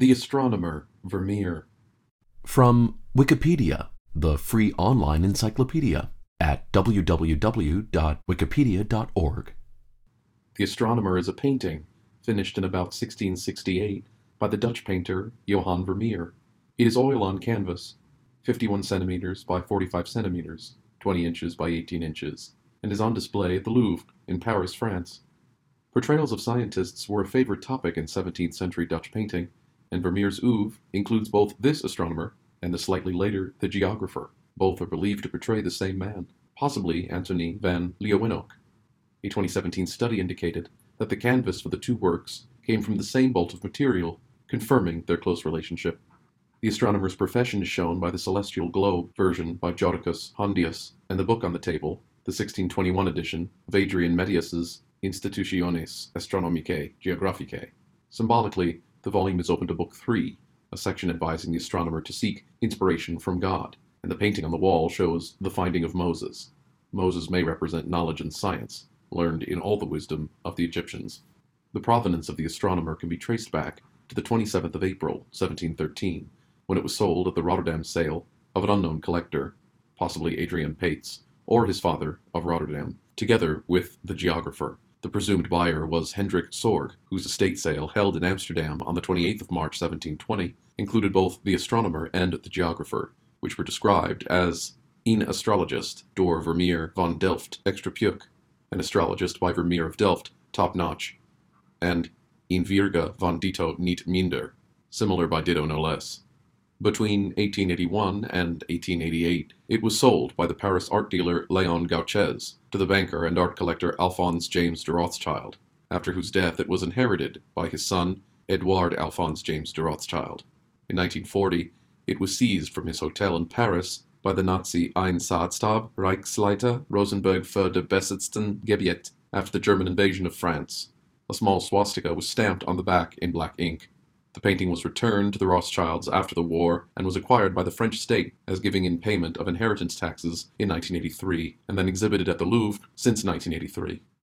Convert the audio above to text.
The Astronomer, Vermeer. From Wikipedia, the free online encyclopedia, at www.wikipedia.org. The Astronomer is a painting, finished in about 1668, by the Dutch painter Johan Vermeer. It is oil on canvas, 51 centimeters by 45 centimeters, 20 inches by 18 inches, and is on display at the Louvre in Paris, France. Portrayals of scientists were a favorite topic in 17th century Dutch painting, and Vermeer's oeuvre includes both this astronomer and the slightly later The Geographer. Both are believed to portray the same man, possibly Antony van Leeuwenhoek. A 2017 study indicated that the canvas for the two works came from the same bolt of material, confirming their close relationship. The astronomer's profession is shown by the celestial globe version by Jodocus Hondius and the book on the table, the 1621 edition of Adrian Metius's Institutiones Astronomicae Geographicae. Symbolically, the volume is open to Book 3, a section advising the astronomer to seek inspiration from God, and the painting on the wall shows the finding of Moses. Moses may represent knowledge and science, learned in all the wisdom of the Egyptians. The provenance of the astronomer can be traced back to the 27th of April, 1713, when it was sold at the Rotterdam sale of an unknown collector, possibly Adrian Pates, or his father of Rotterdam, together with The Geographer. The presumed buyer was Hendrik Sorg, whose estate sale, held in Amsterdam on the 28th of March 1720, included both The Astronomer and The Geographer, which were described as een astrologist door Vermeer van Delft extra puuk, an astrologist by Vermeer of Delft, top-notch, and een virge van Ditto niet minder, similar by ditto no less. Between 1881 and 1888, it was sold by the Paris art dealer Léon Gauchez to the banker and art collector Alphonse James de Rothschild, after whose death it was inherited by his son, Edouard Alphonse James de Rothschild. In 1940, it was seized from his hotel in Paris by the Nazi Einsatzstab Reichsleiter Rosenberg für die Besetzten Gebiete after the German invasion of France. A small swastika was stamped on the back in black ink. The painting was returned to the Rothschilds after the war and was acquired by the French state as giving in payment of inheritance taxes in 1983, and then exhibited at the Louvre since 1983.